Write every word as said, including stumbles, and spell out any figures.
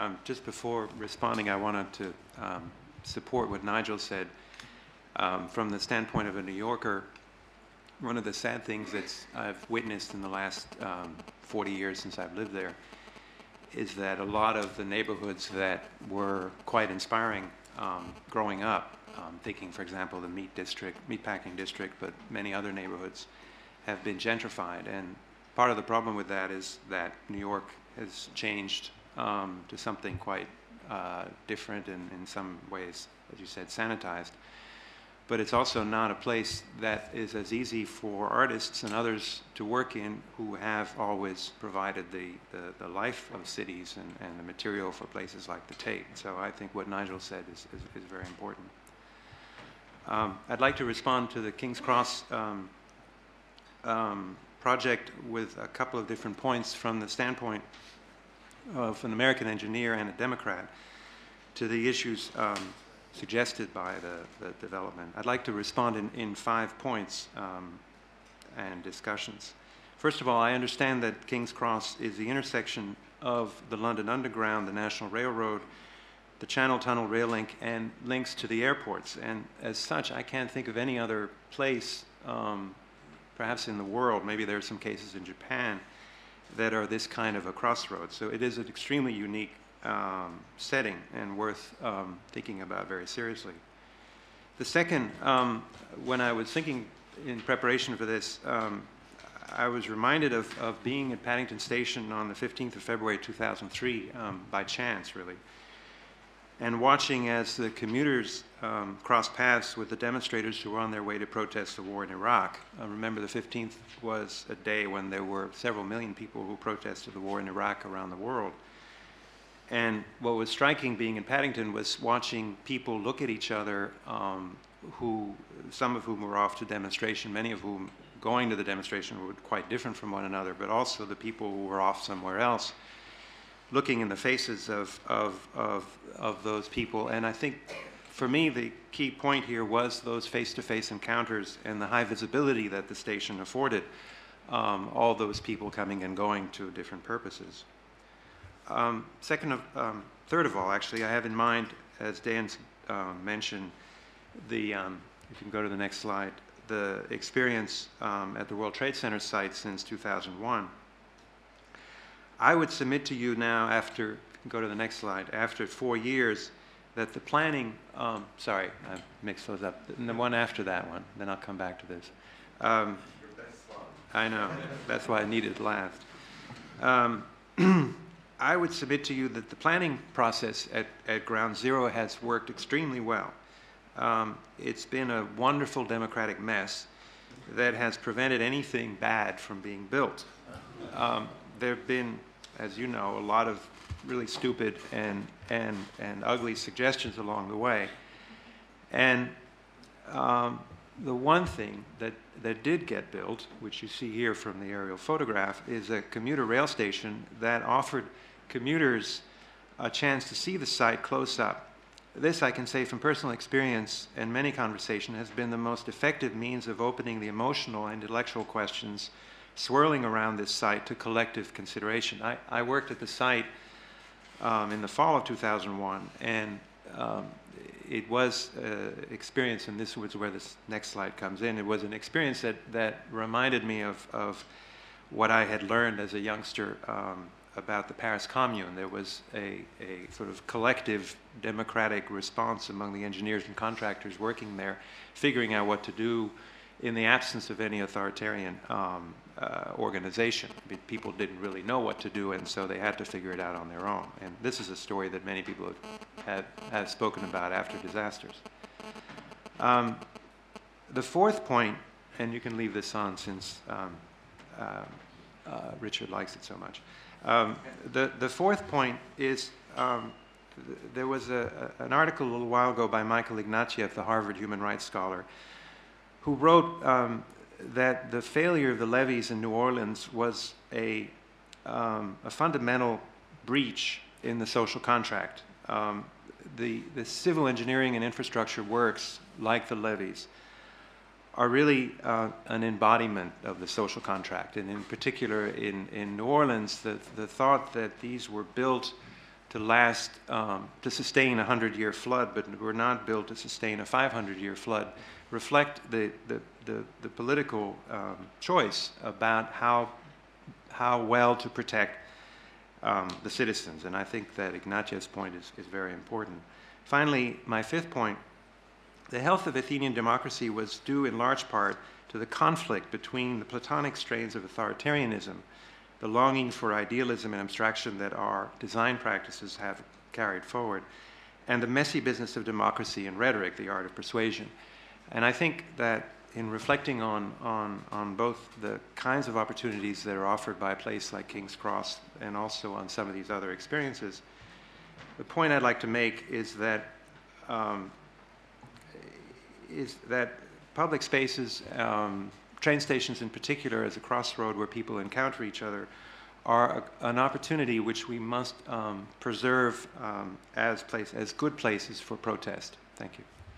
Um, just before responding, I wanted to um, support what Nigel said. Um, from the standpoint of a New Yorker, one of the sad things that I've witnessed in the last um, forty years since I've lived there is that a lot of the neighborhoods that were quite inspiring um, growing up, um, thinking, for example, the meat district, meatpacking district, but many other neighborhoods have been gentrified. And part of the problem with that is that New York has changed um, to something quite uh, different and in some ways, as you said, sanitized. But it's also not a place that is as easy for artists and others to work in who have always provided the, the, the life of cities and, and the material for places like the Tate. So I think what Nigel said is, is, is very important. Um, I'd like to respond to the King's Cross um, um, project with a couple of different points from the standpoint of an American engineer and a Democrat to the issues um, suggested by the, the development. I'd like to respond in, in five points um, and discussions. First of all, I understand that King's Cross is the intersection of the London Underground, the National Railroad, the Channel Tunnel rail link, and links to the airports. And as such, I can't think of any other place, um, perhaps in the world, maybe there are some cases in Japan, that are this kind of a crossroads. So it is an extremely unique Um, setting and worth um, thinking about very seriously. The second, um, when I was thinking in preparation for this, um, I was reminded of, of being at Paddington Station on the fifteenth of February two thousand three, um, by chance really, and watching as the commuters um, crossed paths with the demonstrators who were on their way to protest the war in Iraq. Uh, remember, the fifteenth was a day when there were several million people who protested the war in Iraq around the world. And what was striking being in Paddington was watching people look at each other, um, who, some of whom were off to demonstration, many of whom going to the demonstration were quite different from one another, but also the people who were off somewhere else, looking in the faces of, of, of, of those people. And I think for me, the key point here was those face-to-face encounters and the high visibility that the station afforded um, all those people coming and going to different purposes. Um, second of, um, third of all, actually, I have in mind, as Dan uh, mentioned, the, um, if you can go to the next slide, the experience um, at the World Trade Center site since two thousand one. I would submit to you now, after, go to the next slide, after four years, that the planning, um, sorry, I mixed those up, the one after that one, then I'll come back to this. Um, I know, that's why I needed it last. Um, I would submit to you that the planning process at, at Ground Zero has worked extremely well. Um, it's been a wonderful democratic mess that has prevented anything bad from being built. Um, there have been, as you know, a lot of really stupid and, and, and ugly suggestions along the way. And um, the one thing that, that did get built, which you see here from the aerial photograph, is a commuter rail station that offered commuters a chance to see the site close up. This, I can say from personal experience and many conversation, has been the most effective means of opening the emotional and intellectual questions swirling around this site to collective consideration. I, I worked at the site um, in the fall of two thousand one, and um, it was an experience, and this was where this next slide comes in, it was an experience that, that reminded me of, of what I had learned as a youngster um, about the Paris Commune. There was a, a sort of collective democratic response among the engineers and contractors working there, figuring out what to do in the absence of any authoritarian um, uh, organization. People didn't really know what to do, and so they had to figure it out on their own. And this is a story that many people have, have, have spoken about after disasters. Um, the fourth point, and you can leave this on since um, uh, uh, Richard likes it so much. Um, the, the fourth point is um, th there was a, a, an article a little while ago by Michael Ignatieff, the Harvard human rights scholar, who wrote um, that the failure of the levees in New Orleans was a, um, a fundamental breach in the social contract. Um, the, the civil engineering and infrastructure works, like the levees, are really uh, an embodiment of the social contract. And in particular, in, in New Orleans, the, the thought that these were built to last, um, to sustain a hundred-year flood, but were not built to sustain a five hundred year flood, reflect the, the, the, the political um, choice about how, how well to protect um, the citizens. And I think that Ignatiev's point is, is very important. Finally, my fifth point, the health of Athenian democracy was due in large part to the conflict between the Platonic strains of authoritarianism, the longing for idealism and abstraction that our design practices have carried forward, and the messy business of democracy and rhetoric, the art of persuasion. And I think that in reflecting on, on, on both the kinds of opportunities that are offered by a place like King's Cross and also on some of these other experiences, the point I'd like to make is that um, is that public spaces, um, train stations in particular, as a crossroad where people encounter each other, are a, an opportunity which we must um, preserve um, as place, as good places for protest. Thank you.